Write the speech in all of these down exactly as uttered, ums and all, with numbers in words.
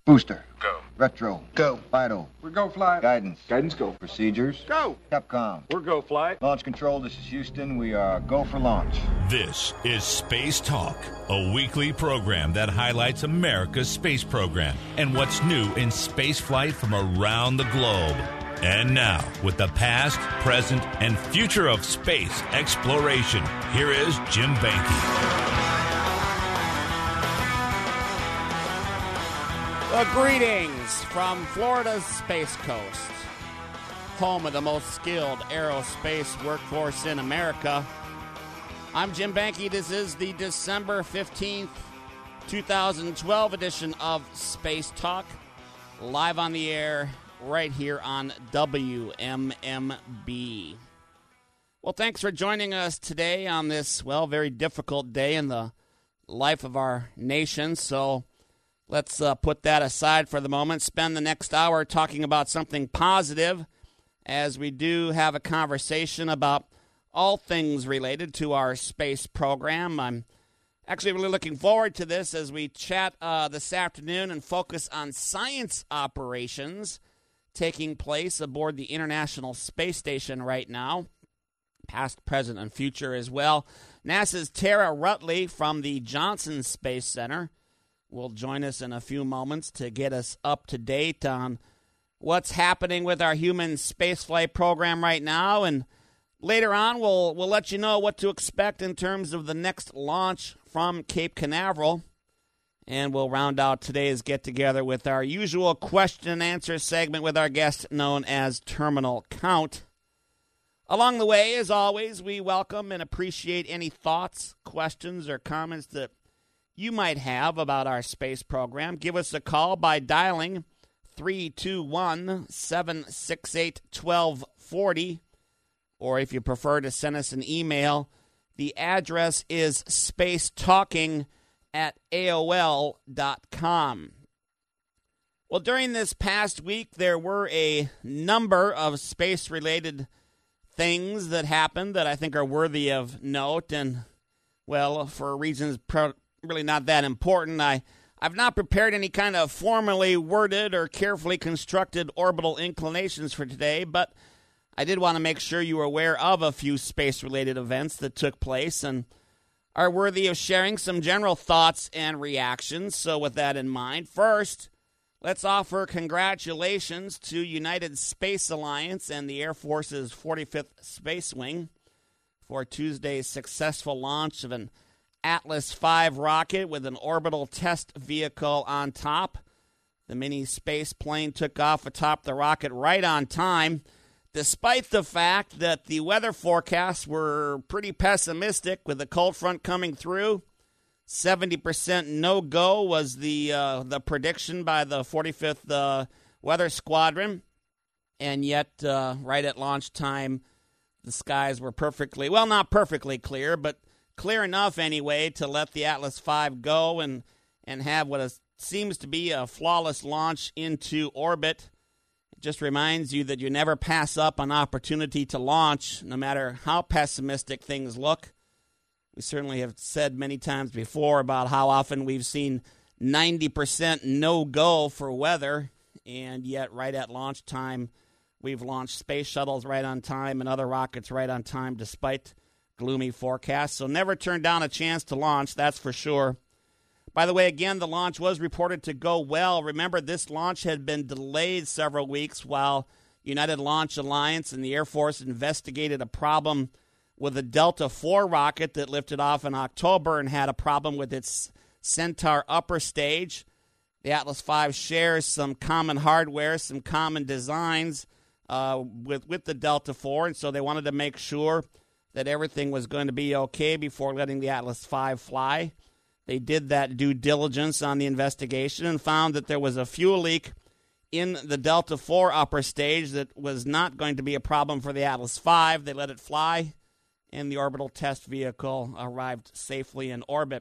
Booster. Go. Retro. Go. Vital. We're go flight. Guidance. Guidance go. Procedures. Go. Capcom. We're go flight. Launch control, this is Houston. We are go for launch. This is Space Talk, a weekly program that highlights America's space program and what's new in space flight from around the globe. And now, with the past, present, and future of space exploration, here is Jim Banky. Well, greetings from Florida's Space Coast, home of the most skilled aerospace workforce in America. I'm Jim Banky. This is the December fifteenth, twenty twelve edition of Space Talk, live on the air right here on W M M B. Well, thanks for joining us today on this, well, very difficult day in the life of our nation. So let's uh, put that aside for the moment. Spend the next hour talking about something positive as we do have a conversation about all things related to our space program. I'm actually really looking forward to this as we chat uh, this afternoon and focus on science operations taking place aboard the International Space Station right now, past, present, and future as well. NASA's Tara Rutley from the Johnson Space Center will join us in a few moments to get us up to date on what's happening with our human spaceflight program right now. And later on, we'll we'll let you know what to expect in terms of the next launch from Cape Canaveral. And we'll round out today's get-together with our usual question and answer segment with our guest known as Terminal Count. Along the way, as always, we welcome and appreciate any thoughts, questions, or comments that you might have about our space program. Give us a call by dialing three two one, seven six eight, one two four zero. Or if you prefer to send us an email, the address is spacetalking at A O L dot com. Well, during this past week, there were a number of space-related things that happened that I think are worthy of note. And, well, for reasons pro- really not that important, I, I've not prepared any kind of formally worded or carefully constructed orbital inclinations for today, but I did want to make sure you were aware of a few space-related events that took place and are worthy of sharing some general thoughts and reactions. So with that in mind, first, let's offer congratulations to United Space Alliance and the Air Force's forty-fifth Space Wing for Tuesday's successful launch of an Atlas five rocket with an orbital test vehicle on top. The mini space plane took off atop the rocket right on time, despite the fact that the weather forecasts were pretty pessimistic with the cold front coming through. seventy percent no-go was the uh, the prediction by the forty-fifth uh, Weather Squadron. And yet, uh, right at launch time, the skies were perfectly, well, not perfectly clear, but clear enough anyway to let the Atlas five go and, and have what is, seems to be a flawless launch into orbit. It just reminds you that you never pass up an opportunity to launch, no matter how pessimistic things look. We certainly have said many times before about how often we've seen ninety percent no-go for weather, and yet right at launch time, we've launched space shuttles right on time and other rockets right on time despite gloomy forecasts. So never turn down a chance to launch, that's for sure. By the way, again, the launch was reported to go well. Remember, this launch had been delayed several weeks while United Launch Alliance and the Air Force investigated a problem with a Delta four rocket that lifted off in October and had a problem with its Centaur upper stage. The Atlas five shares some common hardware, some common designs uh, with, with the Delta four, and so they wanted to make sure that everything was going to be okay before letting the Atlas five fly. They did that due diligence on the investigation and found that there was a fuel leak in the Delta four upper stage that was not going to be a problem for the Atlas five. They let it fly, and the orbital test vehicle arrived safely in orbit.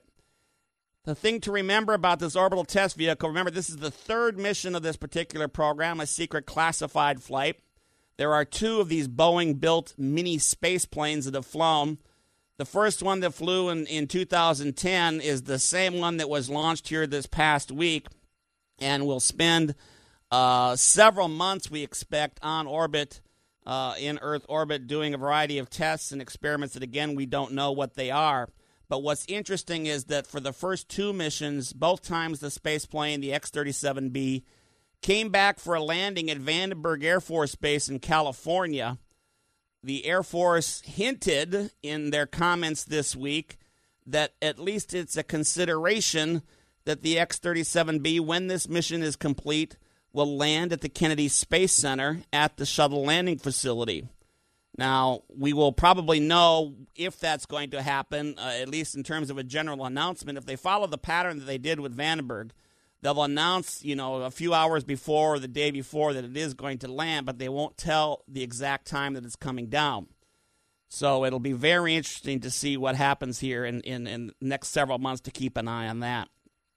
The thing to remember about this orbital test vehicle, remember this is the third mission of this particular program, a secret classified flight. There are two of these Boeing-built mini space planes that have flown. The first one that flew in, in two thousand ten is the same one that was launched here this past week. and will spend uh, several months, we expect, on orbit, uh, in Earth orbit, doing a variety of tests and experiments that, again, we don't know what they are. But what's interesting is that for the first two missions, both times the spaceplane, the X thirty-seven B, came back for a landing at Vandenberg Air Force Base in California. The Air Force hinted in their comments this week that at least it's a consideration that the X thirty-seven B, when this mission is complete, will land at the Kennedy Space Center at the shuttle landing facility. Now, we will probably know if that's going to happen, uh, at least in terms of a general announcement. If they follow the pattern that they did with Vandenberg, they'll announce, you know, a few hours before or the day before that it is going to land, but they won't tell the exact time that it's coming down. So it'll be very interesting to see what happens here in, in, in the next several months, to keep an eye on that.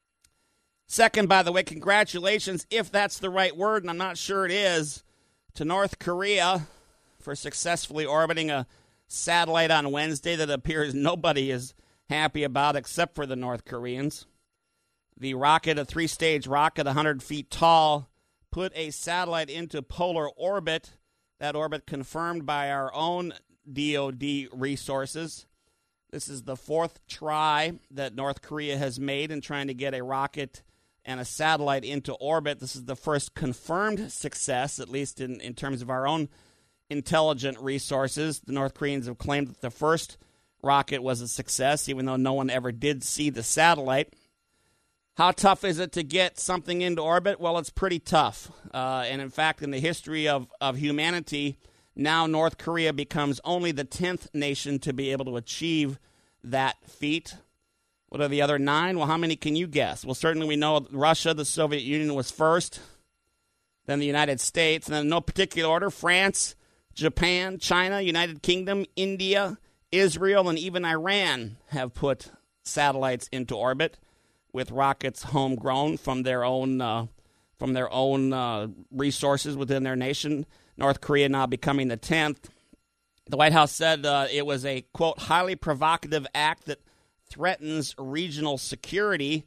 Second, by the way, congratulations, if that's the right word, and I'm not sure it is, to North Korea for successfully orbiting a satellite on Wednesday that appears nobody is happy about except for the North Koreans. The rocket, a three-stage rocket, one hundred feet tall, put a satellite into polar orbit. That orbit confirmed by our own D O D resources. This is the fourth try that North Korea has made in trying to get a rocket and a satellite into orbit. This is the first confirmed success, at least in, in terms of our own intelligent resources. The North Koreans have claimed that the first rocket was a success, even though no one ever did see the satellite. How tough is it to get something into orbit? Well, it's pretty tough. Uh, and in fact, in the history of, of humanity, now North Korea becomes only the tenth nation to be able to achieve that feat. What are the other nine? Well, how many can you guess? Well, certainly we know Russia, the Soviet Union, was first, then the United States, and then in no particular order, France, Japan, China, United Kingdom, India, Israel, and even Iran have put satellites into orbit with rockets homegrown from their own uh, from their own uh, resources within their nation. North Korea now becoming the tenth. The White House said uh, it was a, quote, highly provocative act that threatens regional security.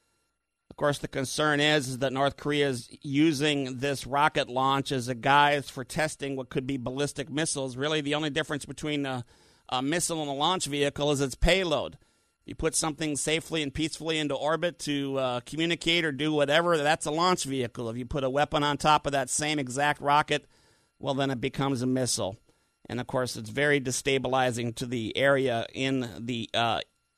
Of course, the concern is, is that North Korea is using this rocket launch as a guise for testing what could be ballistic missiles. Really, the only difference between a, a missile and a launch vehicle is its payload. You put something safely and peacefully into orbit to uh, communicate or do whatever, that's a launch vehicle. If you put a weapon on top of that same exact rocket, well, then it becomes a missile. And, of course, it's very destabilizing to the area in the uh,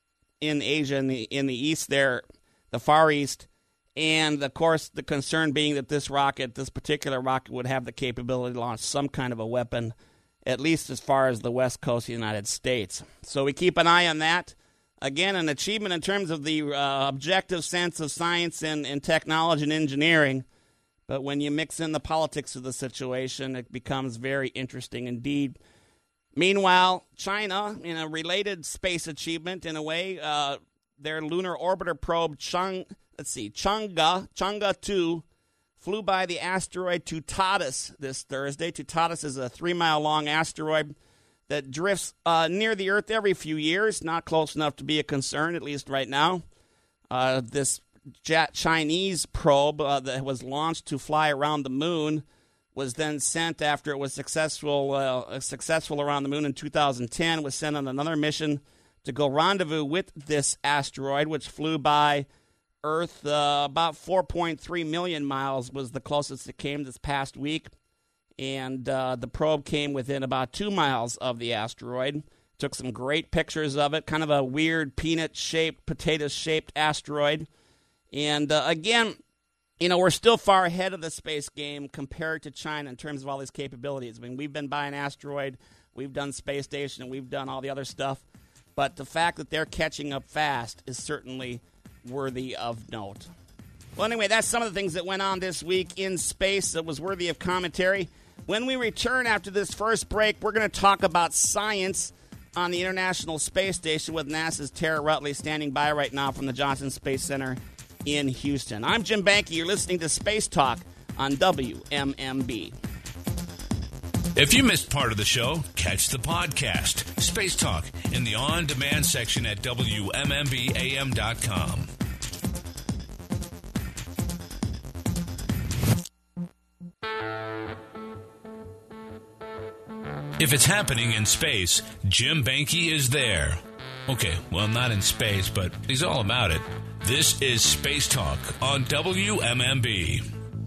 in Asia, in the, in the east there, the Far East. And, of course, the concern being that this rocket, this particular rocket, would have the capability to launch some kind of a weapon, at least as far as the west coast of the United States. So we keep an eye on that. Again, an achievement in terms of the uh, objective sense of science and, and technology and engineering. But when you mix in the politics of the situation, it becomes very interesting indeed. Meanwhile, China, in a related space achievement, in a way, uh, their lunar orbiter probe, Chang, let's see, Chang'e, Chang'e two, flew by the asteroid Toutatis this Thursday. Toutatis is a three-mile-long asteroid that drifts uh, near the Earth every few years, not close enough to be a concern, at least right now. Uh, this Chinese probe uh, that was launched to fly around the moon was then sent after it was successful uh, successful around the moon in two thousand ten, was sent on another mission to go rendezvous with this asteroid, which flew by Earth uh, about four point three million miles was the closest it came this past week. And uh, the probe came within about two miles of the asteroid. Took some great pictures of it, kind of a weird peanut-shaped, potato-shaped asteroid. And uh, again, you know, we're still far ahead of the space game compared to China in terms of all these capabilities. I mean, we've been by an asteroid, we've done space station, and we've done all the other stuff. But the fact that they're catching up fast is certainly worthy of note. Well, anyway, that's some of the things that went on this week in space that was worthy of commentary. When we return after this first break, we're going to talk about science on the International Space Station with NASA's Tara Rutley standing by right now from the Johnson Space Center in Houston. I'm Jim Banke. You're listening to Space Talk on W M M B. If you missed part of the show, catch the podcast, Space Talk, in the on-demand section at W M M B A M dot com. If it's happening in space, Jim Banky is there. Okay, well, not in space, but he's all about it. This is Space Talk on W M M B.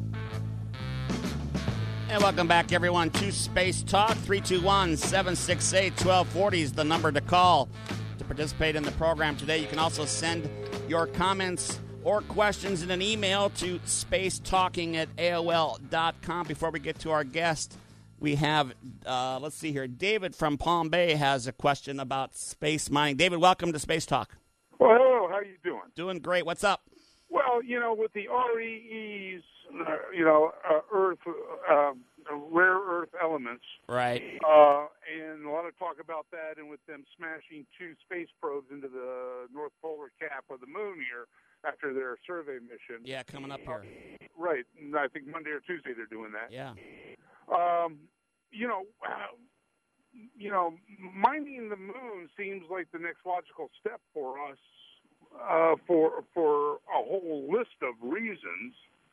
And welcome back, everyone, to Space Talk. three two one, seven six eight, one two four zero is the number to call to participate in the program today. You can also send your comments or questions in an email to spacetalking at A O L dot com. Before we get to our guest, we have, uh, let's see here, David from Palm Bay has a question about space mining. David, welcome to Space Talk. Well, hello. How are you doing? Doing great. What's up? Well, you know, with the R E Es, uh, you know, uh, Earth, uh, rare earth elements. Right. Uh, and a lot of talk about that, and with them smashing two space probes into the North Polar cap of the moon here after their survey mission. Yeah, coming up here. Uh, right. And I think Monday or Tuesday they're doing that. Yeah. Um, you know, uh, you know, mining the moon seems like the next logical step for us. Uh, for for a whole list of reasons.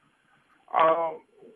Uh,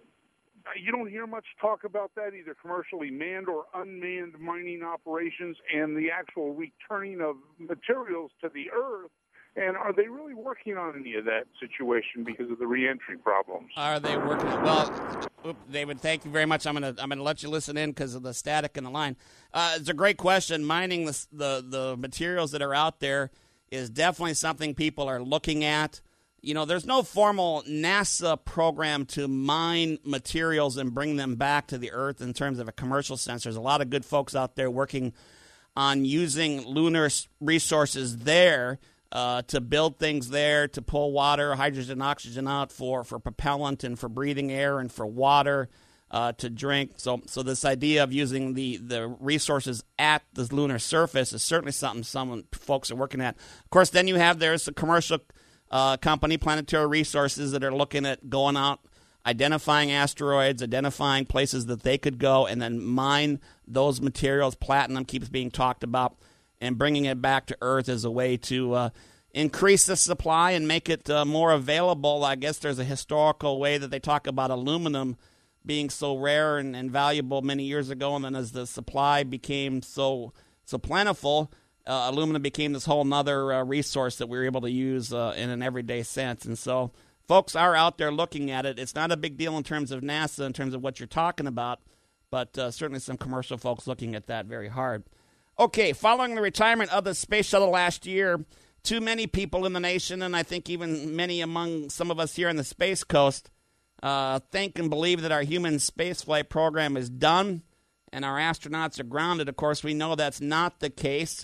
you don't hear much talk about that, either commercially manned or unmanned mining operations and the actual returning of materials to the Earth. And are they really working on any of that situation because of the reentry problems? Are they working? Well, oops, David, thank you very much. I'm gonna I'm gonna let you listen in because of the static in the line. Uh, it's a great question. Mining the, the the materials that are out there is definitely something people are looking at. You know, there's no formal NASA program to mine materials and bring them back to the Earth in terms of a commercial sense. There's a lot of good folks out there working on using lunar resources there uh, to build things there, to pull water, hydrogen, oxygen out for, for propellant and for breathing air and for water. Uh, to drink. So so this idea of using the, the resources at the lunar surface is certainly something some folks are working at. Of course, then you have there's a commercial uh, company, Planetary Resources, that are looking at going out, identifying asteroids, identifying places that they could go, and then mine those materials. Platinum keeps being talked about, and bringing it back to Earth as a way to uh, increase the supply and make it uh, more available. I guess there's a historical way that they talk about aluminum being so rare and, and valuable many years ago, and then as the supply became so so plentiful, uh, aluminum became this whole other uh, resource that we were able to use uh, in an everyday sense. And so folks are out there looking at it. It's not a big deal in terms of NASA, in terms of what you're talking about, but uh, certainly some commercial folks looking at that very hard. Okay, following the retirement of the Space Shuttle last year, too many people in the nation, and I think even many among some of us here on the Space Coast, Uh, think and believe that our human spaceflight program is done and our astronauts are grounded. Of course, we know that's not the case,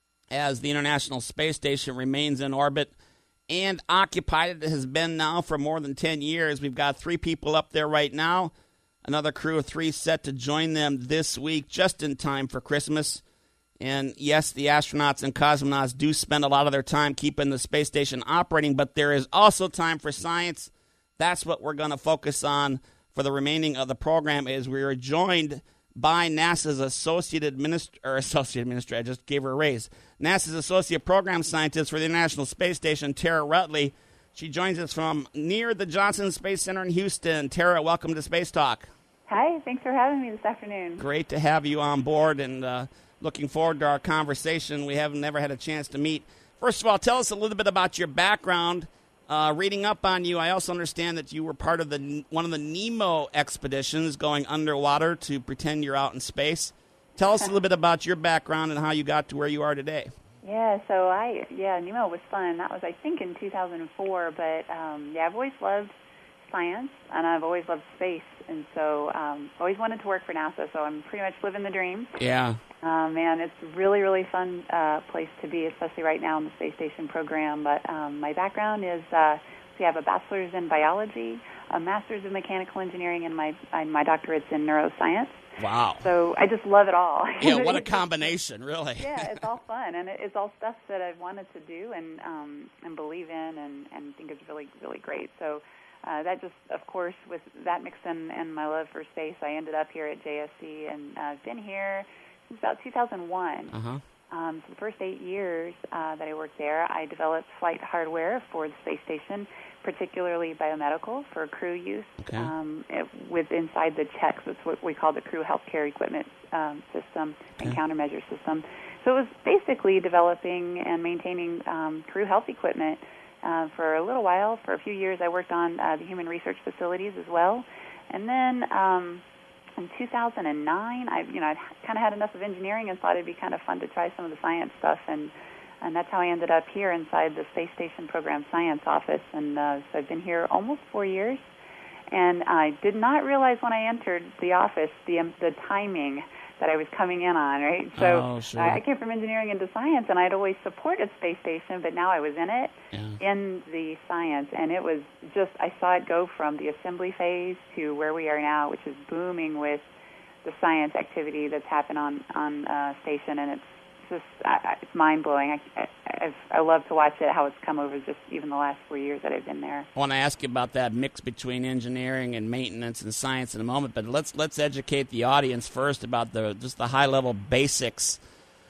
as the International Space Station remains in orbit and occupied. It has been now for more than ten years. We've got three people up there right now, another crew of three set to join them this week, just in time for Christmas. And yes, the astronauts and cosmonauts do spend a lot of their time keeping the space station operating, but there is also time for science. That's what we're going to focus on for the remaining of the program. Is we are joined by NASA's associate administrator, or associate administrator, I just gave her a raise, NASA's associate program scientist for the International Space Station, Tara Rutley. She joins us from near the Johnson Space Center in Houston. Tara, welcome to Space Talk. Hi, thanks for having me this afternoon. Great to have you on board, and uh, looking forward to our conversation. We haven't never had a chance to meet. First of all, tell us a little bit about your background. Uh, reading up on you, I also understand that you were part of the one of the NEMO expeditions going underwater to pretend you're out in space. Tell us a little bit about your background and how you got to where you are today. Yeah, so I, yeah, NEMO was fun. That was, I think, in two thousand four, but um, yeah, I've always loved science, and I've always loved space, and so um, always wanted to work for NASA, so I'm pretty much living the dream. Yeah. Um, and it's a really, really fun uh, place to be, especially right now in the space station program. But um, my background is, uh, we have a bachelor's in biology, a master's in mechanical engineering, and my and my doctorate's in neuroscience. Wow. So I just love it all. Yeah, what a combination, really. Yeah, it's all fun, and it's all stuff that I've wanted to do and um, and believe in and, and think is really, really great. So uh, that just, of course, with that mixed in and my love for space, I ended up here at J S C, and I've uh, been here since about two thousand one. Uh-huh. Um, so the first eight years uh, that I worked there, I developed flight hardware for the space station, particularly biomedical for crew use. Okay. Um, it, with inside the checks, it's what we call the crew healthcare equipment um, system and Okay. countermeasure system. So it was basically developing and maintaining um, crew health equipment uh, for a little while. For a few years, I worked on uh, the human research facilities as well, and then. Um, In two thousand nine, I you know I kind of had enough of engineering and thought it'd be kind of fun to try some of the science stuff, and and that's how I ended up here inside the Space Station Program Science Office. And uh, so I've been here almost four years, and I did not realize when I entered the office the um, the timing that I was coming in on. Right, so Oh, sure. I, I came from engineering into science, and I'd always supported Space Station, but now I was in it. Yeah. In the science, and it was just, I saw it go from the assembly phase to where we are now, which is booming with the science activity that's happened on, on uh, station, and it's just, I, it's mind-blowing. I, I, I love to watch it, how it's come over just even the last four years that I've been there. I want to ask you about that mix between engineering and maintenance and science in a moment, but let's let's educate the audience first about the just the high-level basics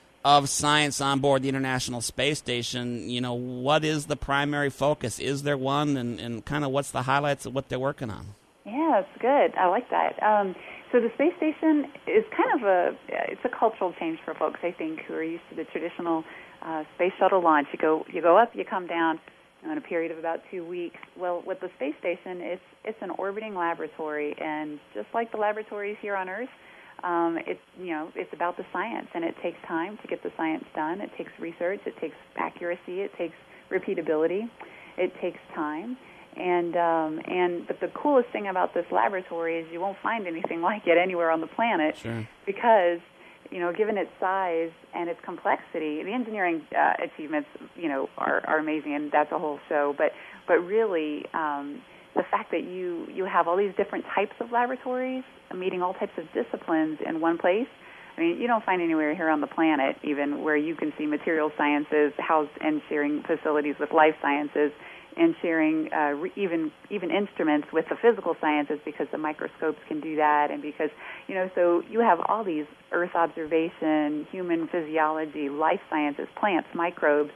of science on board the International Space Station. You know, what is the primary focus? Is there one, and, and kind of what's the highlights of what they're working on? Yeah, it's good. I like that. Um, so the space station is kind of a, it's a cultural change for folks, I think, who are used to the traditional uh, space shuttle launch. You go, you go up, you come down in a period of about two weeks. Well, with the space station, it's it's an orbiting laboratory, and just like the laboratories here on Earth, um, it's you know it's about the science, and it takes time to get the science done. It takes research, it takes accuracy, it takes repeatability, it takes time. And um, and but the coolest thing about this laboratory is you won't find anything like it anywhere on the planet. Sure. Because, you know, given its size and its complexity, the engineering uh, achievements, you know, are, are amazing, and that's a whole show. But but really, um, the fact that you you have all these different types of laboratories meeting all types of disciplines in one place. I mean, you don't find anywhere here on the planet even where you can see material sciences housed and sharing facilities with life sciences, and sharing uh, re- even even instruments with the physical sciences, because the microscopes can do that, and because, you know, so you have all these Earth observation, human physiology, life sciences, plants, microbes,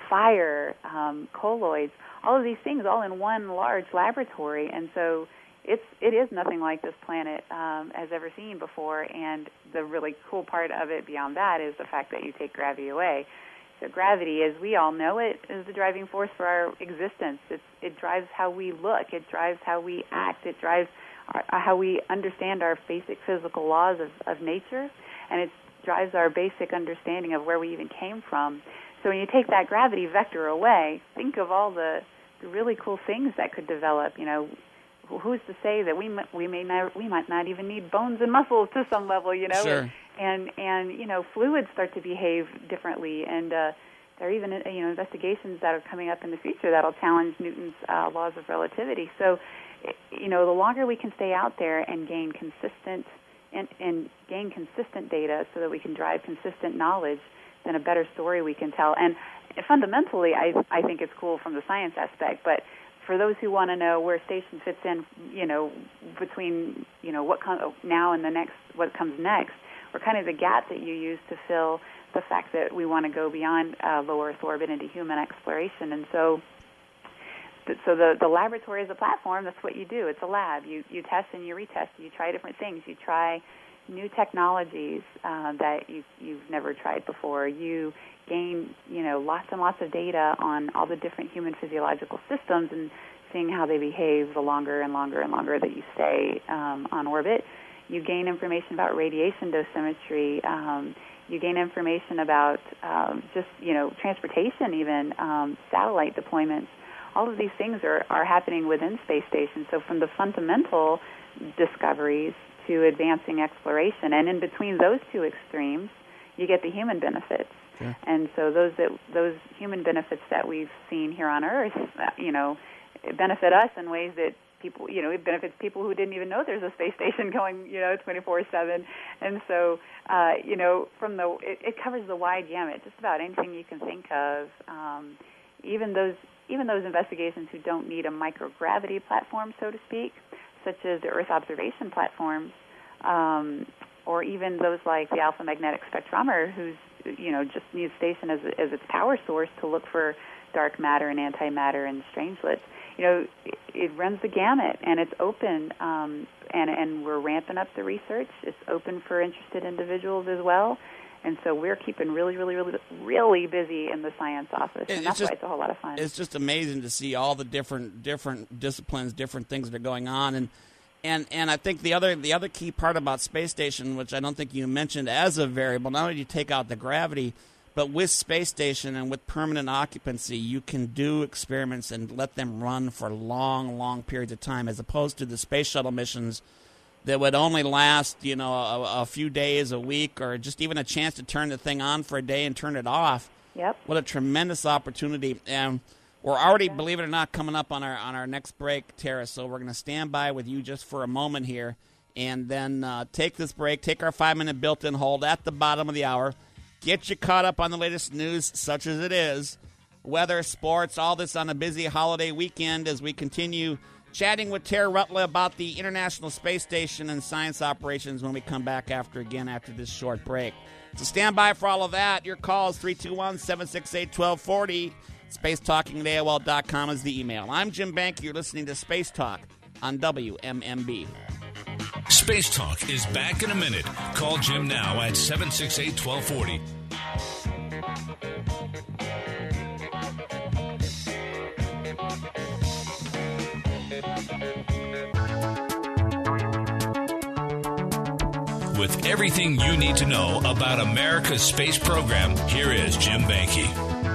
fire, um, colloids, all of these things all in one large laboratory. And so it's it is nothing like this planet um, has ever seen before. And the really cool part of it beyond that is the fact that you take gravity away. So gravity, as we all know it, is the driving force for our existence. It's, it drives how we look. It drives how we act. It drives our, how we understand our basic physical laws of, of nature, and it drives our basic understanding of where we even came from. So when you take that gravity vector away, think of all the, the really cool things that could develop. You know, who's to say that we we may not we might not even need bones and muscles to some level, you know? Sure. And and you know, fluids start to behave differently, and uh, there are even you know investigations that are coming up in the future that'll challenge Newton's uh, laws of relativity. So, you know, the longer we can stay out there and gain consistent and, and gain consistent data, so that we can drive consistent knowledge, then a better story we can tell. And fundamentally, I I think it's cool from the science aspect, but for those who want to know where station fits in, you know, between, you know, what com- now and the next, what comes next, we're kind of the gap that you use to fill the fact that we want to go beyond uh, low Earth orbit into human exploration. And so, so the, the laboratory is a platform. That's what you do. It's a lab. You you test and you retest. You try different things. You try new technologies uh, that you, you've never tried before. You gain, you know, lots and lots of data on all the different human physiological systems and seeing how they behave the longer and longer and longer that you stay um, on orbit. You gain information about radiation dosimetry. Um, you gain information about um, just, you know, transportation even, um, satellite deployments. All of these things are, are happening within space stations. So from the fundamental discoveries to advancing exploration, and in between those two extremes, you get the human benefits. Sure. And so those that those human benefits that we've seen here on Earth, uh, you know, benefit us in ways that people, you know, it benefits people who didn't even know there's a space station going, you know, twenty-four seven. And so, uh, you know, from the it, it covers the wide gamut, just about anything you can think of. Um, even those even those investigations who don't need a microgravity platform, so to speak, such as the Earth observation platforms, um, or even those like the Alpha Magnetic Spectrometer, whose you know, just use station as, as its power source to look for dark matter and antimatter and strangelets. You know, it, it runs the gamut, and it's open, um, and, and we're ramping up the research. It's open for interested individuals as well. And so we're keeping really, really, really, really busy in the science office, and it's that's just, why it's a whole lot of fun. It's just amazing to see all the different different disciplines, different things that are going on, and and and I think the other the other key part about Space Station, which I don't think you mentioned as a variable, not only do you take out the gravity, but with Space Station and with permanent occupancy, you can do experiments and let them run for long, long periods of time, as opposed to the space shuttle missions that would only last, you know, a, a few days, a week, or just even a chance to turn the thing on for a day and turn it off. Yep. What a tremendous opportunity. And we're already, believe it or not, coming up on our on our next break, Tara, so we're going to stand by with you just for a moment here and then uh, take this break, take our five-minute built-in hold at the bottom of the hour, get you caught up on the latest news, such as it is, weather, sports, all this on a busy holiday weekend as we continue chatting with Tara Rutley about the International Space Station and science operations when we come back after again after this short break. So stand by for all of that. Your calls, three two one, seven six eight, one two four zero. space talking at A O L dot com is the email. I'm Jim Bank. You're listening to Space Talk on W M M B. Space Talk is back in a minute. Call Jim now at seven six eight, one two four zero. With everything you need to know about America's space program, here is Jim Banky.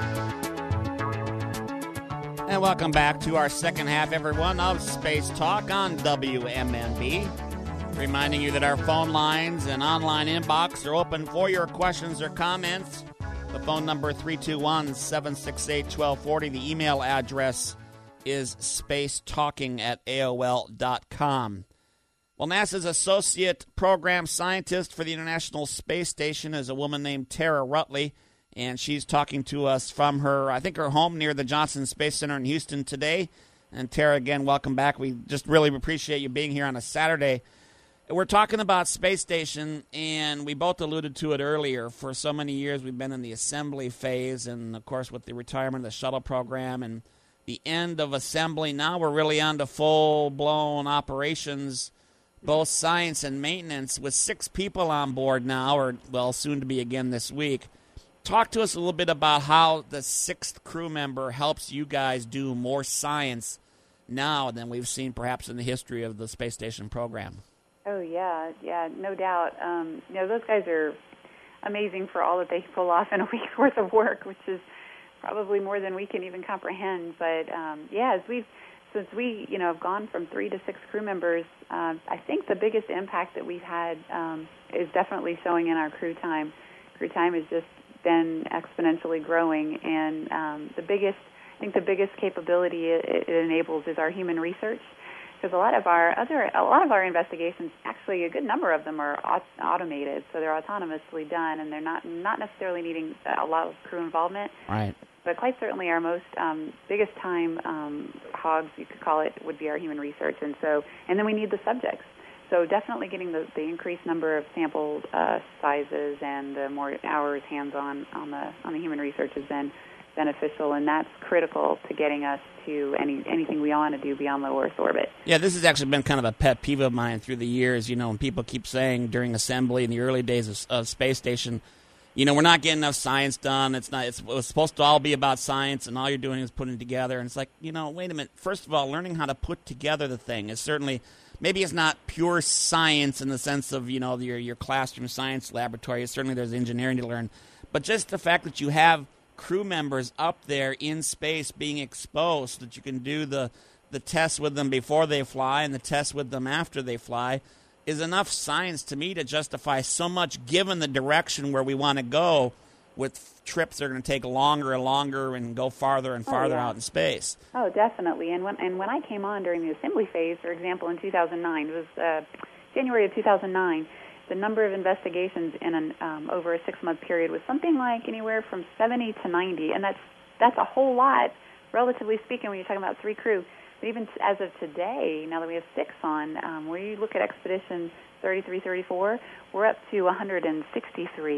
And welcome back to our second half, everyone, of Space Talk on W M M B. Reminding you that our phone lines and online inbox are open for your questions or comments. The phone number three two one, seven six eight, one two four zero. The email address is spacetalking at A O L dot com. Well, NASA's Associate Program Scientist for the International Space Station is a woman named Tara Rutley, and she's talking to us from her, I think, her home near the Johnson Space Center in Houston today. And Tara, again, welcome back. We just really appreciate you being here on a Saturday. We're talking about Space Station, and we both alluded to it earlier. For so many years, we've been in the assembly phase, and, of course, with the retirement of the shuttle program and the end of assembly, now we're really on to full-blown operations, both science and maintenance, with six people on board now, or, well, soon to be again this week. Talk to us a little bit about how the sixth crew member helps you guys do more science now than we've seen perhaps in the history of the Space Station program. Oh, yeah, yeah, no doubt. Um, you know, those guys are amazing for all that they pull off in a week's worth of work, which is probably more than we can even comprehend. But, um, yeah, as we've Since we, you know, have gone from three to six crew members, um, I think the biggest impact that we've had um, is definitely showing in our crew time. Crew time has just been exponentially growing, and um, the biggest, I think, the biggest capability it, it enables is our human research, because a lot of our other, a lot of our investigations, actually, a good number of them are aut- automated, so they're autonomously done, and they're not not necessarily needing a lot of crew involvement. Right. But quite certainly our most um, biggest time um, hogs, you could call it, would be our human research. And so, and then we need the subjects. So definitely getting the, the increased number of sample uh, sizes and the more hours hands-on on the on the human research has been beneficial, and that's critical to getting us to any anything we want to do beyond low Earth orbit. Yeah, this has actually been kind of a pet peeve of mine through the years. You know, when people keep saying during assembly in the early days of, of Space Station, you know, we're not getting enough science done. It's not. It's, it's supposed to all be about science, and all you're doing is putting it together. And it's like, you know, wait a minute. First of all, learning how to put together the thing is certainly, maybe it's not pure science in the sense of, you know, your your classroom science laboratory. Certainly there's engineering to learn. But just the fact that you have crew members up there in space being exposed, so that you can do the, the tests with them before they fly and the tests with them after they fly, is enough science to me to justify so much, given the direction where we want to go with trips that are going to take longer and longer and go farther and farther oh, yeah. out in space. Oh, definitely. And when and when I came on during the assembly phase, for example, in two thousand nine, it was uh, January of two thousand nine, the number of investigations in an um, over a six-month period was something like anywhere from seventy to ninety, and that's that's a whole lot, relatively speaking, when you're talking about three crew. But even as of today, now that we have six on, um, where you look at Expedition thirty-three thirty-four, we're up to one hundred sixty-three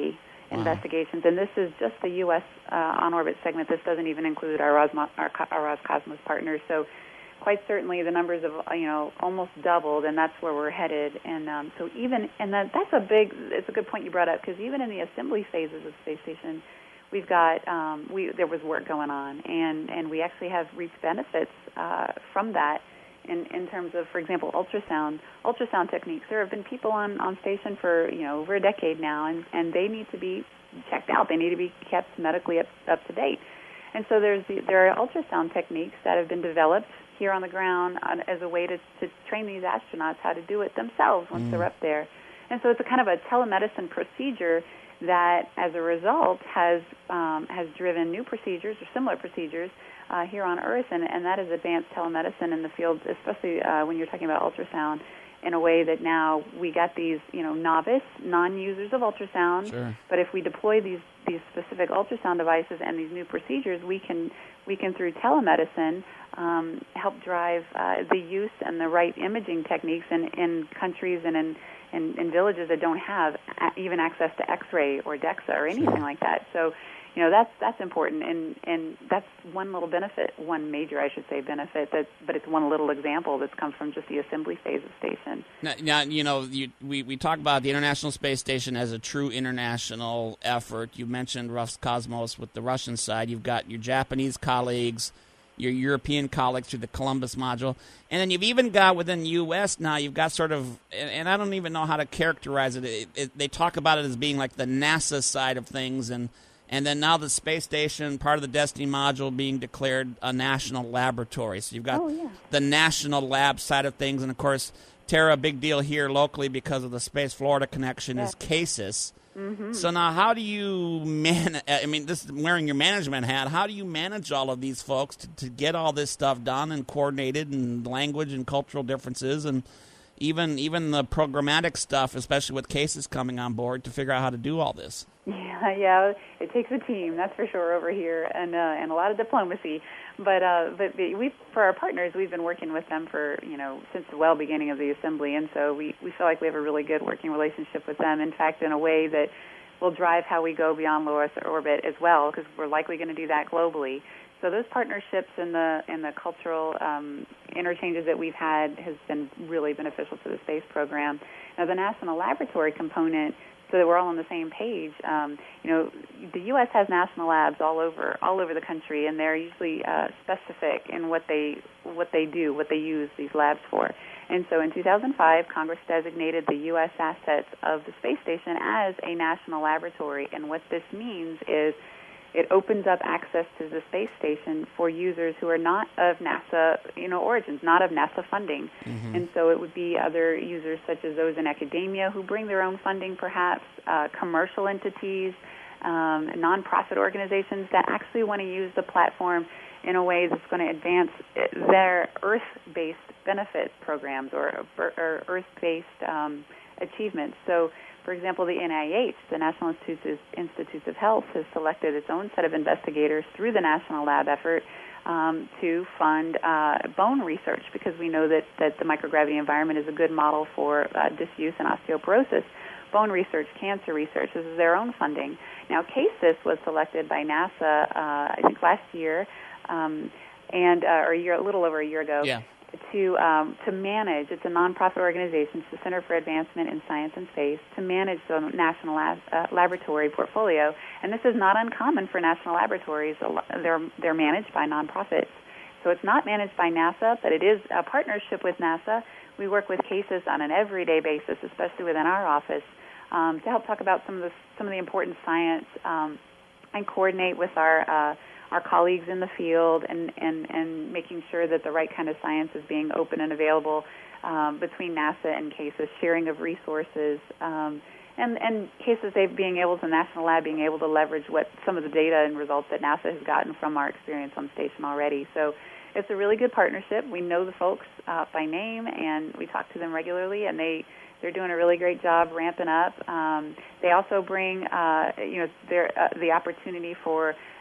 investigations. And this is just the U S uh, on-orbit segment. This doesn't even include our, Rosmo- our, our Roscosmos partners. So quite certainly the numbers have, you know, almost doubled, and that's where we're headed. And um, so even, and that, that's a big, it's a good point you brought up, because even in the assembly phases of the space station, we've got, um, we there was work going on, and, and we actually have reaped benefits uh, from that in, in terms of, for example, ultrasound, ultrasound techniques. There have been people on, on station for, you know, over a decade now, and, and they need to be checked out. They need to be kept medically up, up to date. And so there's the, there are ultrasound techniques that have been developed here on the ground on, as a way to, to train these astronauts how to do it themselves once mm. they're up there. And so it's a kind of a telemedicine procedure that, as a result, has um, has driven new procedures or similar procedures uh, here on Earth, and, and that is advanced telemedicine in the field, especially uh, when you're talking about ultrasound, in a way that now we got these, you know, novice, non-users of ultrasound, sure. but if we deploy these, these specific ultrasound devices and these new procedures, we can, we can through telemedicine, um, help drive uh, the use and the right imaging techniques in, in countries and in, in, in villages that don't have a- even access to X-ray or DEXA or anything sure. like that. So, you know, that's that's important, and, and that's one little benefit, one major, I should say, benefit, that, but it's one little example that's come from just the assembly phase of station. Now, now you know, you, we, we talk about the International Space Station as a true international effort. You mentioned Roscosmos with the Russian side. You've got your Japanese colleagues, your European colleagues through the Columbus module, and then you've even got within the U S now, you've got sort of, and, and I don't even know how to characterize it. It, it. They talk about it as being like the NASA side of things, and And then now the space station, part of the Destiny module, being declared a national laboratory. So you've got oh, yeah. the national lab side of things. And, of course, Tara, a big deal here locally because of the Space Florida connection yeah. is CASIS. Mm-hmm. So now how do you man? I mean, this is wearing your management hat. How do you manage all of these folks to, to get all this stuff done and coordinated, and language and cultural differences, and even even the programmatic stuff, especially with CASIS coming on board, to figure out how to do all this? Yeah, yeah, it takes a team, that's for sure, over here, and uh, and a lot of diplomacy. But uh, but we, for our partners, we've been working with them for, you know, since the well beginning of the assembly, and so we, we feel like we have a really good working relationship with them. In fact, in a way that will drive how we go beyond low Earth orbit as well, because we're likely going to do that globally. So those partnerships and the and the cultural um, interchanges that we've had has been really beneficial to the space program. Now, the national laboratory component, so that we're all on the same page. Um, you know, the U S has national labs all over all over the country, and they're usually uh, specific in what they what they do, what they use these labs for. And so, in two thousand five, Congress designated the U S assets of the space station as a national laboratory. And what this means is it opens up access to the space station for users who are not of NASA, you know, origins, not of NASA funding. Mm-hmm. And so it would be other users such as those in academia who bring their own funding, perhaps, uh, commercial entities, um, nonprofit organizations that actually want to use the platform in a way that's going to advance their Earth-based benefit programs or, or Earth-based um, achievements. So, for example, the N I H, the National Institutes, Institutes of Health, has selected its own set of investigators through the national lab effort um, to fund uh, bone research, because we know that, that the microgravity environment is a good model for uh, disuse and osteoporosis. Bone research, cancer research, this is their own funding. Now, CASIS was selected by NASA, uh, I think last year, um, and uh, or a year, a little over a year ago. Yeah. To um, to manage, it's a nonprofit organization, it's the Center for Advancement in Science and Space, to manage the national lab, uh, laboratory portfolio. And this is not uncommon for national laboratories. They're they're managed by nonprofits, so it's not managed by NASA, but it is a partnership with NASA. We work with CASIS on an everyday basis, especially within our office, um, to help talk about some of the some of the important science um, and coordinate with our. Uh, our colleagues in the field, and, and, and making sure that the right kind of science is being open and available um, between NASA and CASIS, sharing of resources, um, and, and CASIS they being able to, the National Lab being able to leverage what some of the data and results that NASA has gotten from our experience on station already. So it's a really good partnership. We know the folks uh, by name, and we talk to them regularly, and they They're doing a really great job ramping up. Um, they also bring, uh, you know, their, uh, the opportunity for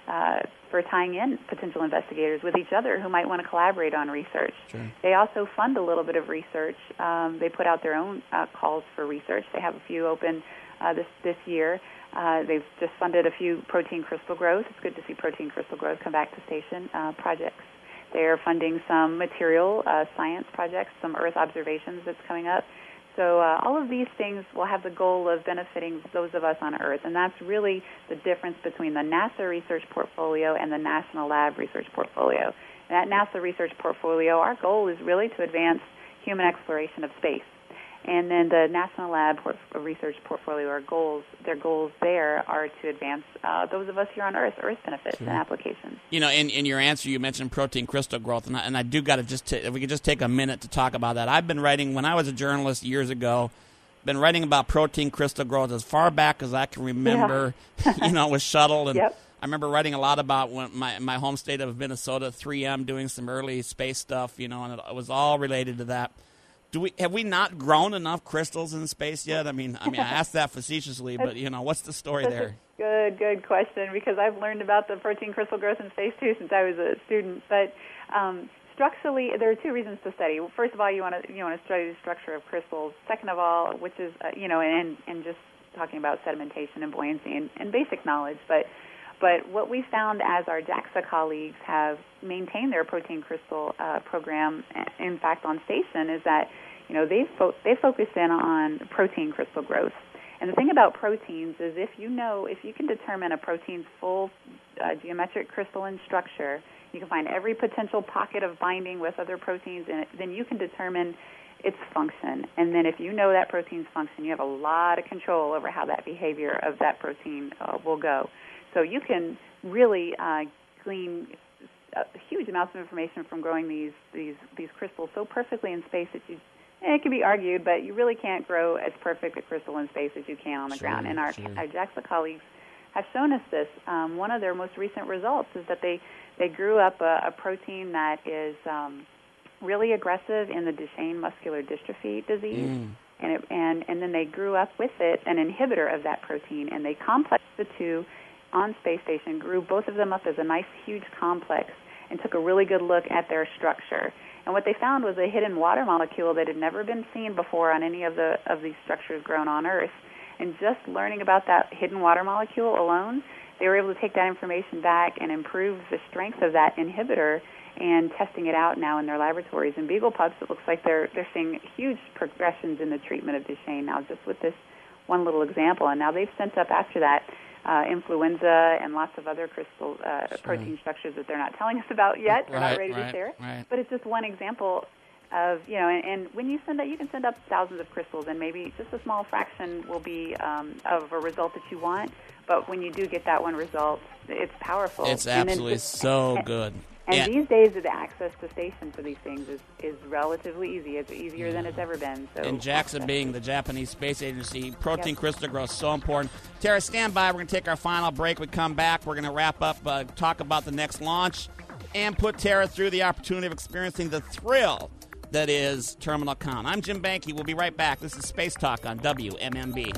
uh, for tying in potential investigators with each other who might want to collaborate on research. Sure. They also fund a little bit of research. Um, they put out their own uh, calls for research. They have a few open uh, this this year. Uh, they've just funded a few protein crystal growth. It's good to see protein crystal growth come back to station uh, projects. They are funding some material uh, science projects, some Earth observations that's coming up. So uh, all of these things will have the goal of benefiting those of us on Earth, and that's really the difference between the NASA research portfolio and the National Lab research portfolio. And that NASA research portfolio, our goal is really to advance human exploration of space. And then the National Lab port- research portfolio, our goals, their goals there are to advance uh, those of us here on Earth, Earth benefits Sure. and applications. You know, in, in your answer, you mentioned protein crystal growth, and I, and I do got to just, t- if we could just take a minute to talk about that. I've been writing, when I was a journalist years ago, been writing about protein crystal growth as far back as I can remember, yeah. you know, with Shuttle. And yep. I remember writing a lot about when my, my home state of Minnesota, three M, doing some early space stuff, you know, and it was all related to that. Do we have we not grown enough crystals in space yet? I mean, I mean, I asked that facetiously, but you know, what's the story That's there? A good, good question, because I've learned about the protein crystal growth in space too since I was a student. But um, structurally, there are two reasons to study. First of all, you want to you want to study the structure of crystals. Second of all, which is uh, you know, and and just talking about sedimentation and buoyancy and, and basic knowledge, but. But what we found as our JAXA colleagues have maintained their protein crystal uh, program, in fact, on station, is that, you know, they fo- they focus in on protein crystal growth. And the thing about proteins is if you know, if you can determine a protein's full uh, geometric crystalline structure, you can find every potential pocket of binding with other proteins in it, then you can determine its function. And then if you know that protein's function, you have a lot of control over how that behavior of that protein uh, will go. So you can really uh, glean uh, huge amounts of information from growing these, these, these crystals so perfectly in space that you, eh, it can be argued, but you really can't grow as perfect a crystal in space as you can on the sure, ground. And our, sure. our JAXA colleagues have shown us this. Um, one of their most recent results is that they, they grew up a, a protein that is um, really aggressive in the Duchenne muscular dystrophy disease. Mm. And, it, and, and then they grew up with it, an inhibitor of that protein, and they complexed the two on space station, grew both of them up as a nice, huge complex, and took a really good look at their structure. And what they found was a hidden water molecule that had never been seen before on any of the of these structures grown on Earth. And just learning about that hidden water molecule alone, they were able to take that information back and improve the strength of that inhibitor and testing it out now in their laboratories. In beagle pups, it looks like they're they're seeing huge progressions in the treatment of Duchenne now, just with this one little example. And now they've sent up after that Uh, influenza and lots of other crystal uh, sure. protein structures that they're not telling us about yet. They're right, not ready right, to share. Right. But it's just one example of, you know, and, and when you send up, you can send up thousands of crystals, and maybe just a small fraction will be um, of a result that you want. But when you do get that one result, it's powerful. It's and absolutely just, so and, good. And yeah. these days, the access to station for these things is, is relatively easy. It's easier yeah. than it's ever been. So and JAXA being the Japanese Space Agency, protein yep. crystal growth is so important. Tara, stand by. We're going to take our final break. We come back. We're going to wrap up, uh, talk about the next launch, and put Tara through the opportunity of experiencing the thrill that is Terminal Con. I'm Jim Banky. We'll be right back. This is Space Talk on W M M B.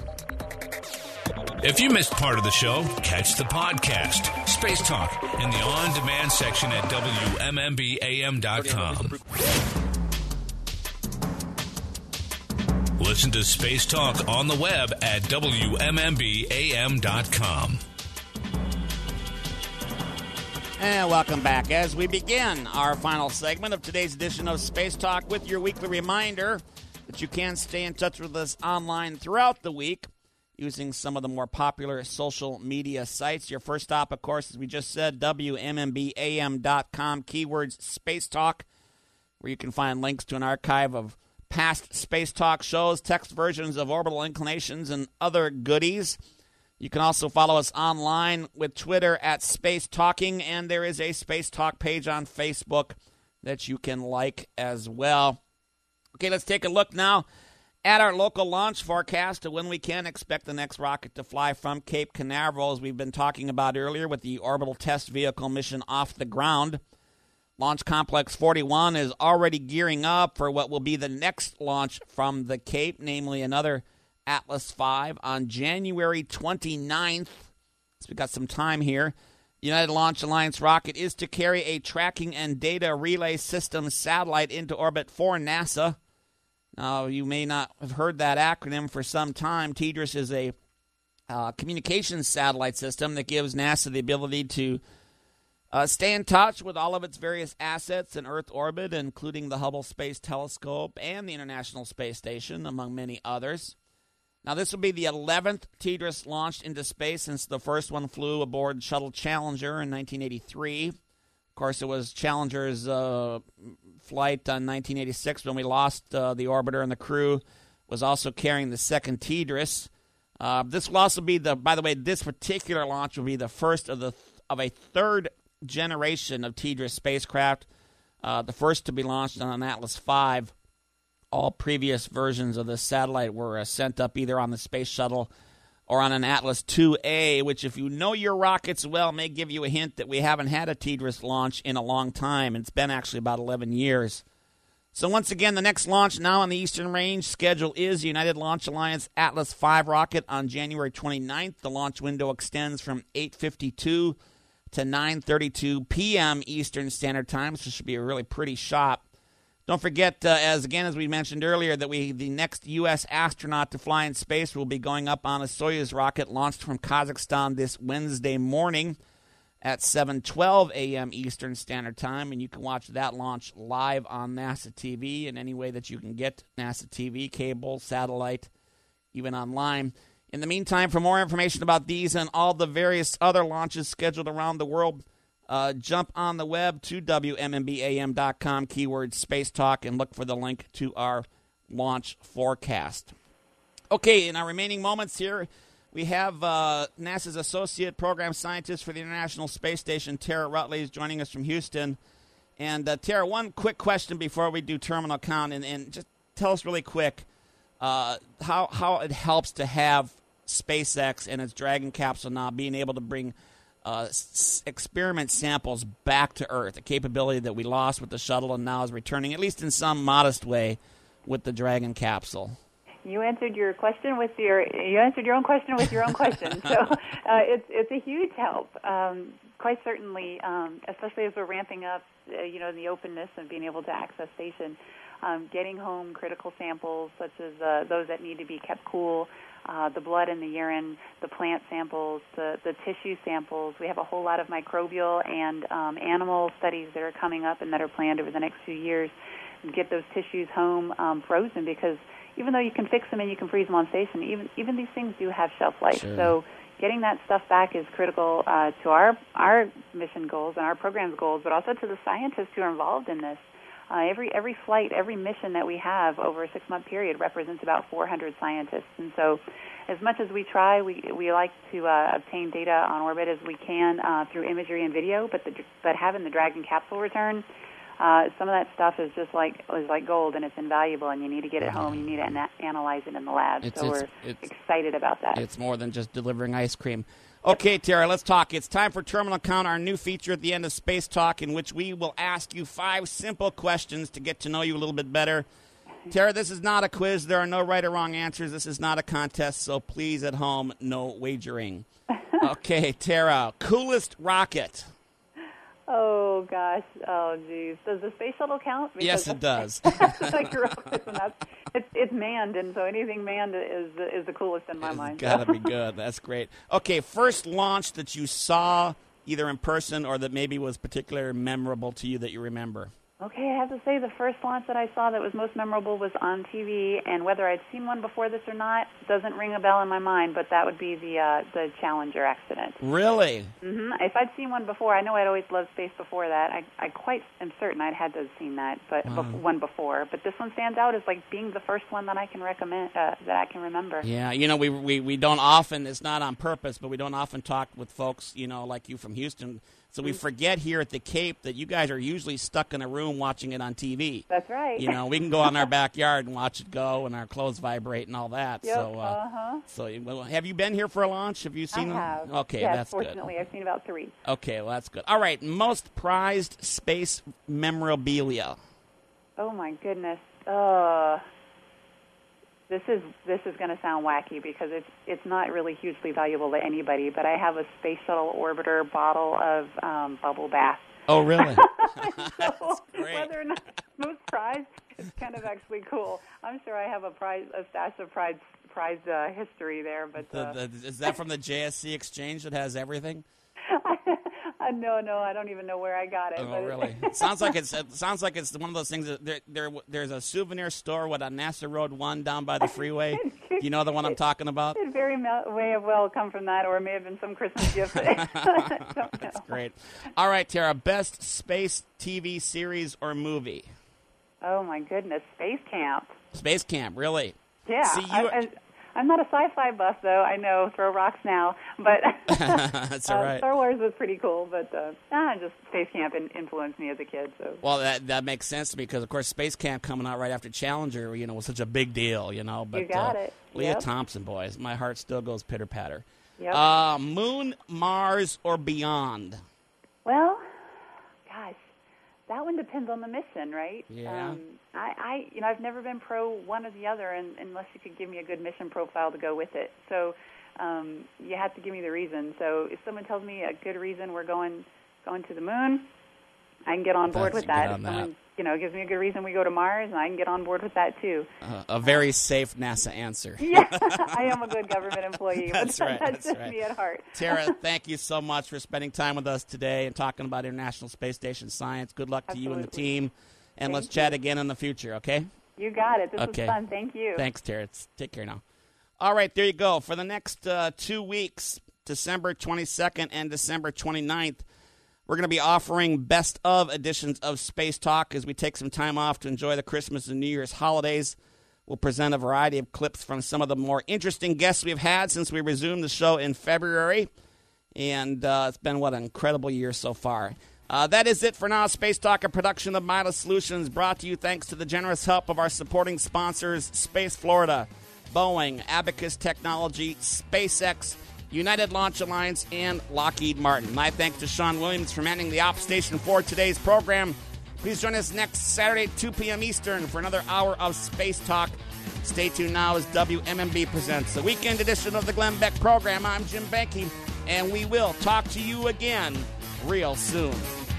If you missed part of the show, catch the podcast, Space Talk, in the on-demand section at W M M B A M dot com. Listen to Space Talk on the web at W M M B A M dot com. And welcome back as we begin our final segment of today's edition of Space Talk with your weekly reminder that you can stay in touch with us online throughout the week using some of the more popular social media sites. Your first stop, of course, as we just said, W M M B A M dot com, keywords Space Talk, where you can find links to an archive of past Space Talk shows, text versions of Orbital Inclinations, and other goodies. You can also follow us online with Twitter at Space Talking, and there is a Space Talk page on Facebook that you can like as well. Okay, let's take a look now at our local launch forecast to when we can expect the next rocket to fly from Cape Canaveral, as we've been talking about earlier with the orbital test vehicle mission off the ground. Launch Complex forty-one is already gearing up for what will be the next launch from the Cape, namely another Atlas five on January twenty-ninth. So we've got some time here. United Launch Alliance rocket is to carry a tracking and data relay system satellite into orbit for NASA. Now, you may not have heard that acronym for some time. TDRS is a uh, communications satellite system that gives NASA the ability to uh, stay in touch with all of its various assets in Earth orbit, including the Hubble Space Telescope and the International Space Station, among many others. Now, this will be the eleventh TDRS launched into space since the first one flew aboard Shuttle Challenger in nineteen eighty-three. Of course, it was Challenger's uh, flight on nineteen eighty-six when we lost uh, the orbiter, and the crew was also carrying the second TDRS. Uh, this will also be the, by the way, this particular launch will be the first of the of a third generation of TDRS spacecraft, uh, the first to be launched on an Atlas five. All previous versions of the satellite were uh, sent up either on the Space Shuttle or on an Atlas two A, which, if you know your rockets well, may give you a hint that we haven't had a TDRS launch in a long time. It's been actually about eleven years. So once again, the next launch now on the Eastern Range schedule is United Launch Alliance Atlas five rocket on January twenty-ninth. The launch window extends from eight fifty-two to nine thirty-two p.m. Eastern Standard Time, so it should be a really pretty shot. Don't forget, uh, as again, as we mentioned earlier, that we the next U S astronaut to fly in space will be going up on a Soyuz rocket launched from Kazakhstan this Wednesday morning at seven twelve a.m. Eastern Standard Time, and you can watch that launch live on NASA T V in any way that you can get NASA T V, cable, satellite, even online. In the meantime, for more information about these and all the various other launches scheduled around the world, Uh, jump on the web to W M M B A M dot com, keyword Space Talk, and look for the link to our launch forecast. Okay, in our remaining moments here, we have uh, NASA's Associate Program Scientist for the International Space Station, Tara Rutledge, joining us from Houston. And, uh, Tara, one quick question before we do terminal count, and, and just tell us really quick uh, how, how it helps to have SpaceX and its Dragon capsule now being able to bring Uh, s- experiment samples back to Earth, a capability that we lost with the shuttle and now is returning, at least in some modest way, with the Dragon capsule. You answered your question with your you answered your own question with your own question. So uh, it's it's a huge help, um, quite certainly, um, especially as we're ramping up, uh, you know, the openness and being able to access station, um, getting home critical samples such as uh, those that need to be kept cool. Uh, the blood and the urine, the plant samples, the, the tissue samples. We have a whole lot of microbial and um, animal studies that are coming up and that are planned over the next few years. Get those tissues home um, frozen, because even though you can fix them and you can freeze them on station, even even these things do have shelf life. Sure. So getting that stuff back is critical uh, to our our mission goals and our program's goals, but also to the scientists who are involved in this. Uh, every every flight, every mission that we have over a six-month period represents about four hundred scientists. And so as much as we try, we we like to uh, obtain data on orbit as we can uh, through imagery and video, but the, but having the Dragon capsule return, uh, some of that stuff is just like is like gold, and it's invaluable, and you need to get it home. You need to ana- analyze it in the lab. It's, so it's, we're it's, excited about that. It's more than just delivering ice cream. Okay, Tara, let's talk. It's time for Terminal Count, our new feature at the end of Space Talk, in which we will ask you five simple questions to get to know you a little bit better. Tara, this is not a quiz. There are no right or wrong answers. This is not a contest, so please, at home, no wagering. Okay, Tara, coolest rocket? Oh, gosh. Oh, geez. Does the space shuttle count? Because Yes, it does. I grew up with that. It's, it's manned, and so anything manned is is the coolest in my It's mind. got to be good. That's great. Okay, first launch that you saw either in person or that maybe was particularly memorable to you that you remember. Okay, I have to say the first launch that I saw that was most memorable was on T V, and whether I'd seen one before this or not doesn't ring a bell in my mind, but that would be the uh, the Challenger accident. Really? Mm-hmm. If I'd seen one before, I know I'd always loved space before that. I, I quite am certain I'd had to have seen that, but Wow. bef- one before. But this one stands out as like being the first one that I can recommend uh, that I can remember. Yeah, you know, we, we we don't often, it's not on purpose, but we don't often talk with folks, you know, like you from Houston. So we forget here at the Cape that you guys are usually stuck in a room watching it on T V. That's right. You know, we can go out in our backyard and watch it go, and our clothes vibrate and all that. Yep, so, uh, uh-huh. so well, have you been here for a launch? Have you seen I have. them? Okay, yes, that's fortunately, good. I've seen about three. Okay, well, that's good. All right, most prized space memorabilia. Oh, my goodness. Uh, this is this is going to sound wacky because it's it's not really hugely valuable to anybody, but I have a Space Shuttle Orbiter bottle of um, bubble bath. Oh, really? So That's great. whether or not it's most prized, it's kind of actually cool. I'm sure I have a prize, a stash of prize, prize uh, history there. But uh, The, the, is that from the J S C exchange that has everything? uh, no, no, I don't even know where I got it. Oh, but really? It sounds like it's it sounds like it's one of those things that there, there there's a souvenir store with on NASA Road One down by the freeway. You know the one I'm talking about? It very may have well come from that, or it may have been some Christmas gift. That's great. All right, Tara, best space T V series or movie? Oh my goodness, Space Camp. Space Camp, really? Yeah. See, you... I, I, I'm not a sci-fi buff, though. I know, throw rocks now. But That's all right. uh, Star Wars was pretty cool, but uh, ah, just Space Camp in, influenced me as a kid. So. Well, that that makes sense to me because, of course, Space Camp coming out right after Challenger, you know, was such a big deal, you know. But, you got uh, it. Leah Yep. Thompson, boys, my heart still goes pitter-patter. Yep. Uh, Moon, Mars, or beyond? Well, gosh, that one depends on the mission, right? Yeah. Um, I, I, you know, I've never been pro one or the other, and, unless you could give me a good mission profile to go with it. So um, you have to give me the reason. So if someone tells me a good reason we're going going to the moon, I can get on board Let's with that. get on If that. someone, you know, gives me a good reason we go to Mars, and I can get on board with that too. Uh, a very safe NASA answer. Yeah, I am a good government employee. That's but right, That's, that's just right. me at heart. Tara, thank you so much for spending time with us today and talking about International Space Station science. Good luck to you and the Absolutely. team, and Thank let's you. chat again in the future, okay? You got it. This Okay. was fun. Thank you. Thanks, Tara. It's- Take care now. All right, there you go. For the next uh, two weeks, December twenty-second and December twenty-ninth, we're going to be offering best of editions of Space Talk as we take some time off to enjoy the Christmas and New Year's holidays. We'll present a variety of clips from some of the more interesting guests we've had since we resumed the show in February. And uh, it's been, what, an incredible year so far. Uh, that is it for now. Space Talk, a production of Midas Solutions, brought to you thanks to the generous help of our supporting sponsors, Space Florida, Boeing, Abacus Technology, SpaceX, United Launch Alliance, and Lockheed Martin. My thanks to Sean Williams for manning the op station for today's program. Please join us next Saturday at two p.m. Eastern for another hour of Space Talk. Stay tuned now as W M M B presents the weekend edition of the Glenn Beck program. I'm Jim Banky, and we will talk to you again real soon.